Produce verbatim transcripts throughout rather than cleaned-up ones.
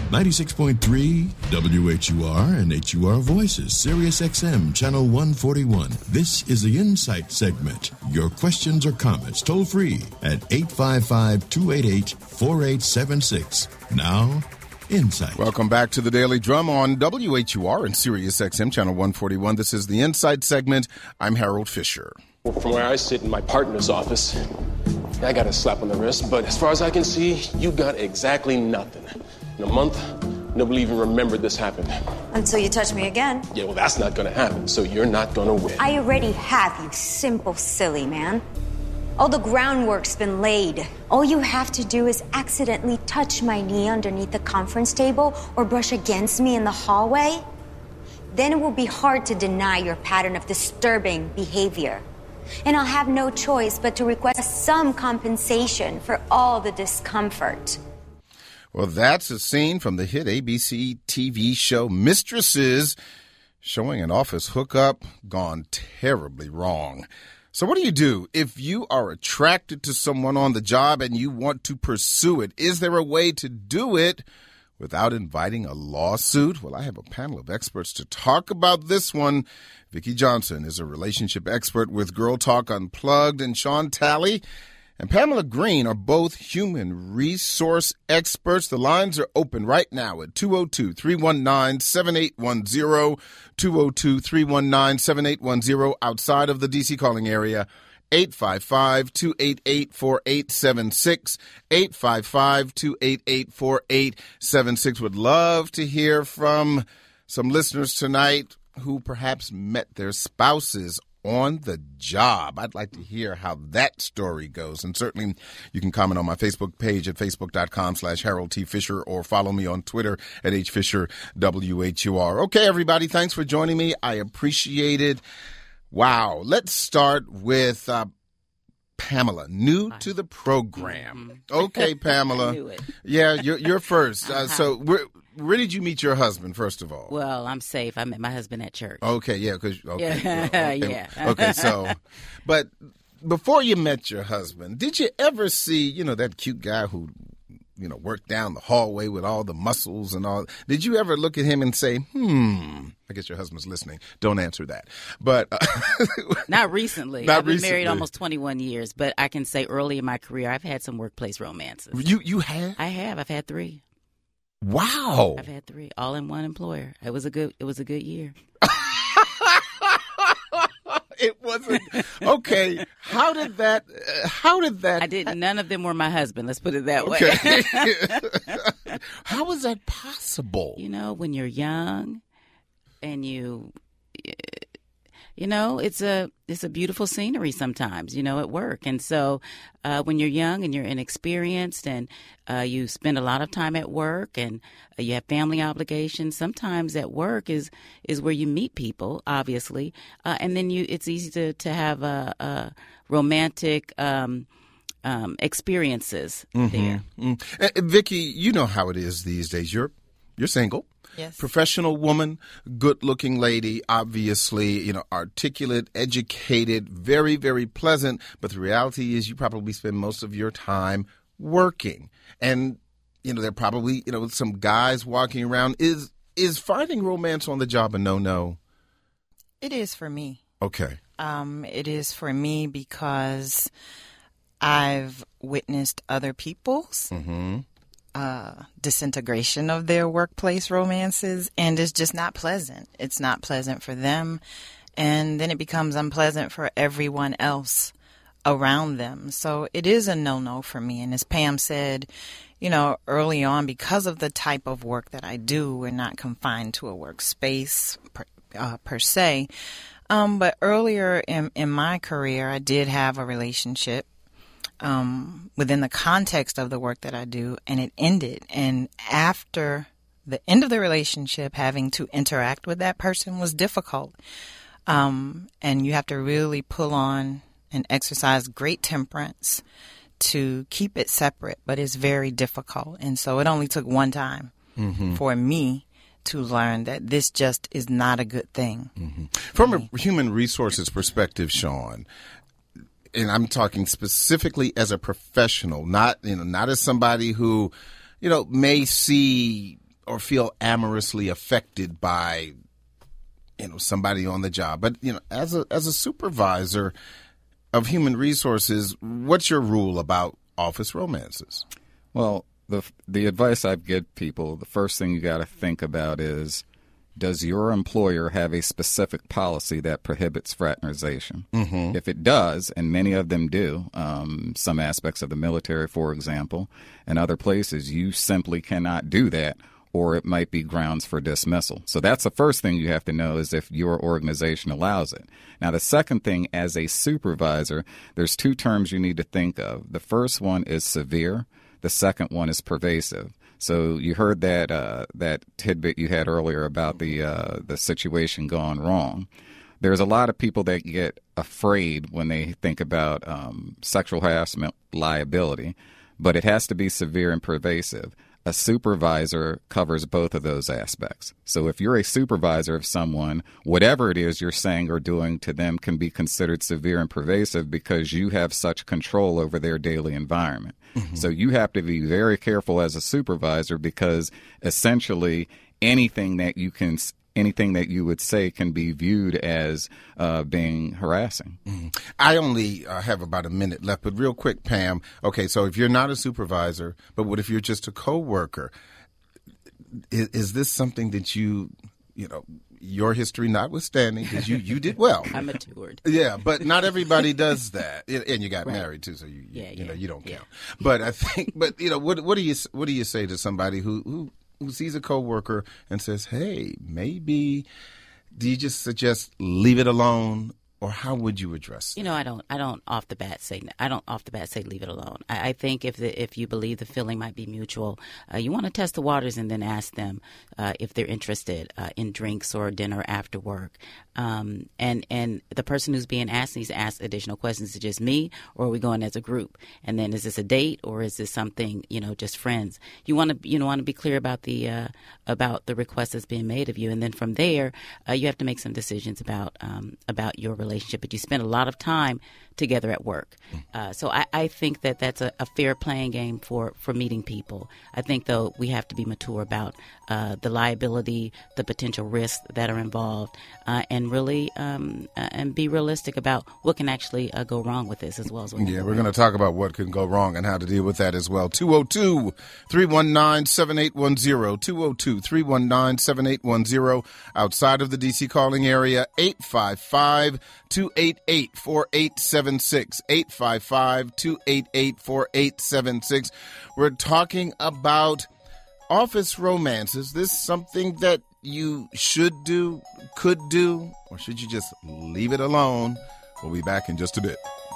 ninety-six point three W H U R and H U R Voices, Sirius X M, Channel one forty-one. This is the Insight segment. Your questions or comments toll free at eight five five, two eight eight, four eight seven six. Now, Insight. Welcome back to the Daily Drum on W H U R and Sirius X M, Channel one forty-one. This is the Insight segment. I'm Harold Fisher. From where I sit in my partner's office, I got a slap on the wrist, but as far as I can see, you got exactly nothing. In a month, nobody even remembered this happened. Until you touch me again. Yeah, well, that's not gonna happen, so you're not gonna win. I already have, you simple silly man. All the groundwork's been laid. All you have to do is accidentally touch my knee underneath the conference table or brush against me in the hallway. Then it will be hard to deny your pattern of disturbing behavior. And I'll have no choice but to request some compensation for all the discomfort. Well, that's a scene from the hit A B C T V show Mistresses, showing an office hookup gone terribly wrong. So what do you do if you are attracted to someone on the job and you want to pursue it? Is there a way to do it without inviting a lawsuit? Well, I have a panel of experts to talk about this one. Vicki Johnson is a relationship expert with Girl Talk Unplugged, and Sean Talley and Pamela Green are both human resource experts. The lines are open right now at two oh two, three one nine, seven eight one zero, two oh two, three one nine, seven eight one zero outside of the D C calling area, eight five five, two eight eight, four eight seven six, eight five five, two eight eight, four eight seven six. Would love to hear from some listeners tonight who perhaps met their spouses on the job. I'd like to hear how that story goes. And certainly you can comment on my Facebook page at facebook.com slash Harold T. Fisher or follow me on Twitter at H Fisher W H U R. Okay, everybody, thanks for joining me. I appreciate it. Wow. Let's start with uh, Pamela, new to the program. Okay, Pamela. I knew it. Yeah, you're, you're first. Uh, so where, where did you meet your husband, first of all? Well, I'm safe. I met my husband at church. Okay, yeah, because okay, Yeah. well, okay, Yeah. okay, so, but before you met your husband, did you ever see, you know, that cute guy who, you know, worked down the hallway with all the muscles and all? Did you ever look at him and say, hmm? I guess your husband's listening. Don't answer that. But uh, not recently. Not I've been recently. married almost twenty-one years, but I can say early in my career, I've had some workplace romances. You you have? I have. I've had three. Wow. I've had three, all in one employer. It was a good. It was a good year. It wasn't okay. How did that? Uh, how did that? I didn't. None of them were my husband. Let's put it that way. Okay. How was that possible? You know, when you're young, and you, you know, it's a it's a beautiful scenery sometimes. You know, at work, and so uh, when you're young and you're inexperienced, and uh, you spend a lot of time at work, and uh, you have family obligations. Sometimes at work is is where you meet people, obviously, uh, and then you it's easy to to have a, a romantic um, um, experiences mm-hmm. there. Mm-hmm. Uh, Vicki, you know how it is these days. You're you're single. Yes. Professional woman, good-looking lady, obviously, you know, articulate, educated, very, very pleasant. But the reality is you probably spend most of your time working. And, you know, there are probably, you know, some guys walking around. Is is finding romance on the job a no-no? It is for me. Okay. Um, it is for me because I've witnessed other people's Mm-hmm. uh, disintegration of their workplace romances, and it's just not pleasant. It's not pleasant for them, and then it becomes unpleasant for everyone else around them. So it is a no-no for me. And as Pam said, you know, early on, because of the type of work that I do, we're not confined to a workspace per, uh, per se. Um, but earlier in, in my career, I did have a relationship Um, within the context of the work that I do, and it ended. And after the end of the relationship, having to interact with that person was difficult. Um, and you have to really pull on and exercise great temperance to keep it separate, but it's very difficult. And so it only took one time mm-hmm. for me to learn that this just is not a good thing. Mm-hmm. From a human resources perspective, Sean, and I'm talking specifically as a professional, not, you know, not as somebody who, you know, may see or feel amorously affected by, you know, somebody on the job. But, you know, as a as a supervisor of human resources, what's your rule about office romances? Well, the the advice I give people, the first thing you got to think about is, does your employer have a specific policy that prohibits fraternization? Mm-hmm. If it does, and many of them do, um, some aspects of the military, for example, and other places, you simply cannot do that, or it might be grounds for dismissal. So that's the first thing you have to know, is if your organization allows it. Now, the second thing, as a supervisor, there's two terms you need to think of. The first one is severe. The second one is pervasive. So you heard that uh, that tidbit you had earlier about the uh, the situation gone wrong. There's a lot of people that get afraid when they think about um, sexual harassment liability, but it has to be severe and pervasive. A supervisor covers both of those aspects. So if you're a supervisor of someone, whatever it is you're saying or doing to them can be considered severe and pervasive because you have such control over their daily environment. Mm-hmm. So you have to be very careful as a supervisor, because essentially anything that you can anything that you would say can be viewed as uh, being harassing. Mm-hmm. I only uh, have about a minute left, but real quick, Pam. Okay, so if you're not a supervisor, but what if you're just a coworker? Is, is this something that you, you know, your history notwithstanding, because you, you did well. I matured. Yeah, but not everybody does that, and you got right. married too, so you, you, yeah, you yeah, know, you don't yeah. count. But I think, but you know, what what do you what do you say to somebody who who who sees a coworker and says, "Hey, maybe," do you just suggest leave it alone, or how would you address it? You know, I don't. I don't off the bat say. I don't off the bat say leave it alone. I, I think if the, if you believe the feeling might be mutual, uh, you want to test the waters and then ask them uh, if they're interested uh, in drinks or dinner after work. Um, and and the person who's being asked needs to ask additional questions. Is it just me, or are we going as a group? And then, is this a date, or is this something, you know, just friends? You want to you know want to be clear about the uh, about the request that's being made of you, and then from there, uh, you have to make some decisions about um, about your relationship. But you spend a lot of time together at work, uh, so I, I think that that's a, a fair playing game for for meeting people. I think, though, we have to be mature about uh, the liability, the potential risks that are involved, uh, and really um, uh, and be realistic about what can actually uh, go wrong with this as well as what yeah, we're going to talk about what can go wrong and how to deal with that as well. two oh two, three one nine, seven eight one zero, two oh two, three one nine, seven eight one zero. Outside of the D C calling area, eight five five, two eight eight, four eight seven six, eight five five, two eight eight, four eight seven six. We're talking about office romances. Is this something that you should do, could do, or should you just leave it alone? We'll be back in just a bit.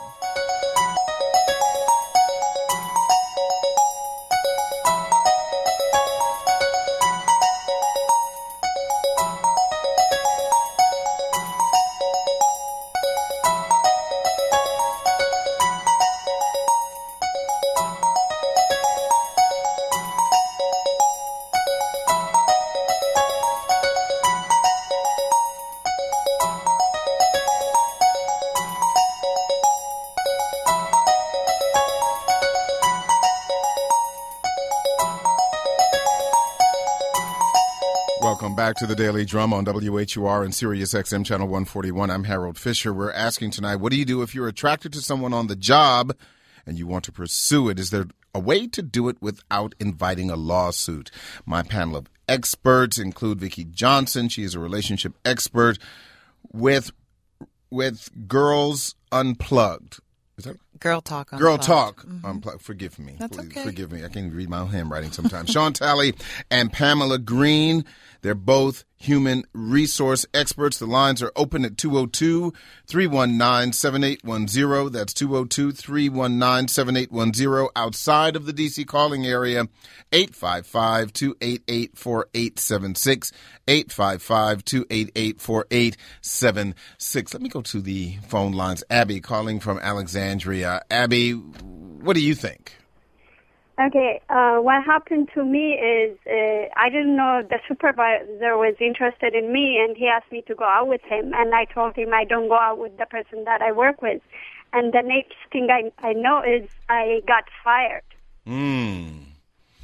Welcome back to the Daily Drum on W H U R and Sirius X M Channel one forty-one. I'm Harold Fisher. We're asking tonight, what do you do if you're attracted to someone on the job and you want to pursue it? Is there a way to do it without inviting a lawsuit? My panel of experts include Vicki Johnson. She is a relationship expert with with Girls Unplugged. Is that Girl Talk Unplugged. Girl Talk Mm-hmm. Unplugged. Forgive me. That's Please, okay. Forgive me. I can't even read my own handwriting sometimes. Sean Talley and Pamela Green. They're both human resource experts. The lines are open at two oh two, three one nine, seven eight one zero. That's two oh two, three one nine, seven eight one zero. Outside of the D C calling area, eight five five, two eight eight, four eight seven six, eight five five, two eight eight, four eight seven six. Let me go to the phone lines. Abby calling from Alexandria. Abby, what do you think? Okay, uh, what happened to me is uh, I didn't know the supervisor was interested in me, and he asked me to go out with him, and I told him I don't go out with the person that I work with. And the next thing I, I know is I got fired. Hmm.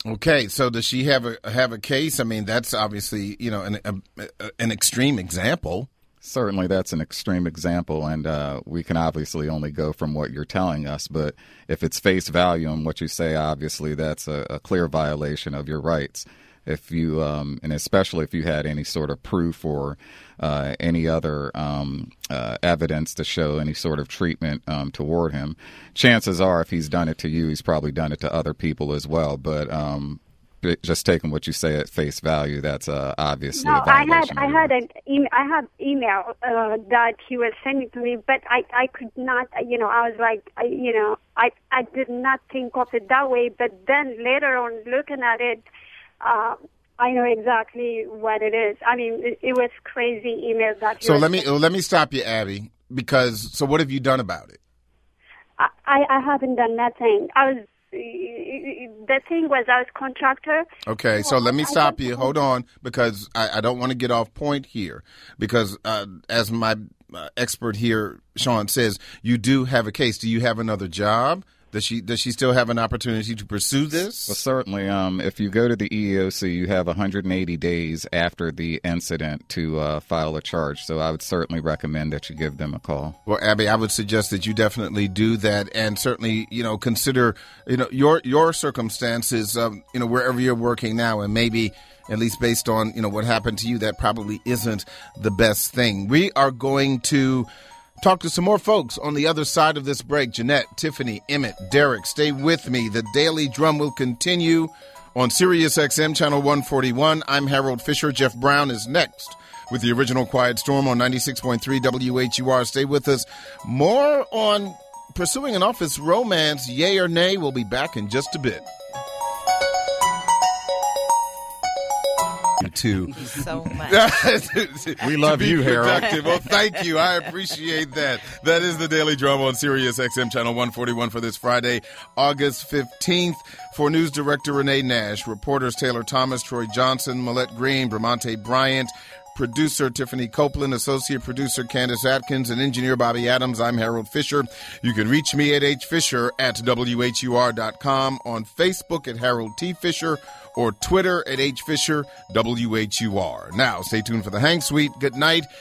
Okay, so does she have a have a case? I mean, that's obviously, you know, an a, an extreme example. Certainly, that's an extreme example, and uh, we can obviously only go from what you're telling us. But if it's face value and what you say, obviously, that's a, a clear violation of your rights. If you, um, and especially if you had any sort of proof or uh, any other um, uh, evidence to show any sort of treatment um, toward him, chances are, if he's done it to you, he's probably done it to other people as well. But um, just taking what you say at face value, that's uh, obviously no, a violation. I had, I had an email, I had email uh, that he was sending to me, but I, I could not, you know, I was like, I, you know, I, I did not think of it that way. But then later on, looking at it, uh, I know exactly what it is. I mean, it, it was crazy email that. He So was let me sending. let me stop you, Abby, because so what have you done about it? I, I, I haven't done nothing. I was. The thing was, I was contractor. Okay, so let me stop you. Hold on, because I, I don't want to get off point here. Because uh, as my uh, expert here, Sean, says, you do have a case. Do you have another job? Does she does she still have an opportunity to pursue this? Well, certainly. Um, if you go to the E E O C, you have one hundred eighty days after the incident to uh, file a charge. So I would certainly recommend that you give them a call. Well, Abby, I would suggest that you definitely do that, and certainly, you know, consider, you know, your your circumstances, um, you know, wherever you're working now, and maybe at least based on, you know, what happened to you, that probably isn't the best thing. We are going to talk to some more folks on the other side of this break. Jeanette, Tiffany, Emmett, Derek, stay with me. The Daily Drum will continue on Sirius X M Channel one forty-one. I'm Harold Fisher. Jeff Brown is next with the original Quiet Storm on ninety-six point three W H U R. Stay with us. More on pursuing an office romance, yay or nay. We'll be back in just a bit. To so much. We love to be you, Harold. productive. Well, thank you. I appreciate that. That is the Daily Drum on Sirius X M Channel one forty-one for this Friday, August fifteenth. For News Director Renee Nash, reporters Taylor Thomas, Troy Johnson, Millette Green, Bramante Bryant, producer Tiffany Copeland, associate producer Candace Atkins, and engineer Bobby Adams. I'm Harold Fisher. You can reach me at hfisher at W H U R dot com, on Facebook at Harold T. Fisher, or Twitter at hfisher W H U R. Now, stay tuned for the Hang Suite. Good night.